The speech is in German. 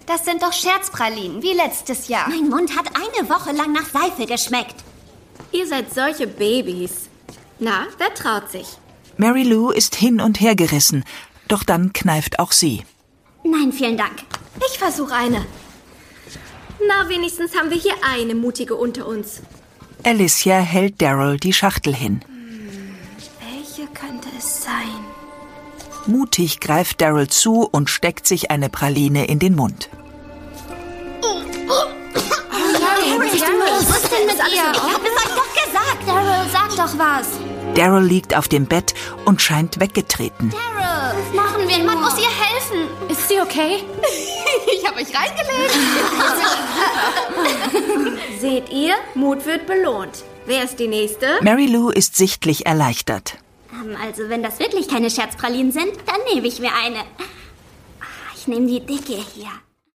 Das sind doch Scherzpralinen, wie letztes Jahr. Mein Mund hat eine Woche lang nach Seife geschmeckt. Ihr seid solche Babys. Na, wer traut sich? Mary Lou ist hin und her gerissen, doch dann kneift auch sie. Nein, vielen Dank. Ich versuche eine. Na, wenigstens haben wir hier eine Mutige unter uns. Alicia hält Daryl die Schachtel hin. Welche könnte es sein? Mutig greift Daryl zu und steckt sich eine Praline in den Mund. Was ist denn mit ihr? Ich hab es euch doch gesagt. Daryl, sag doch was. Daryl liegt auf dem Bett und scheint weggetreten. Daryl, was machen wir? Man muss ihr helfen. Ist sie okay? Ich habe euch reingelegt. Seht ihr? Mut wird belohnt. Wer ist die Nächste? Mary Lou ist sichtlich erleichtert. Also, wenn das wirklich keine Scherzpralinen sind, dann nehme ich mir eine. Ich nehme die dicke hier.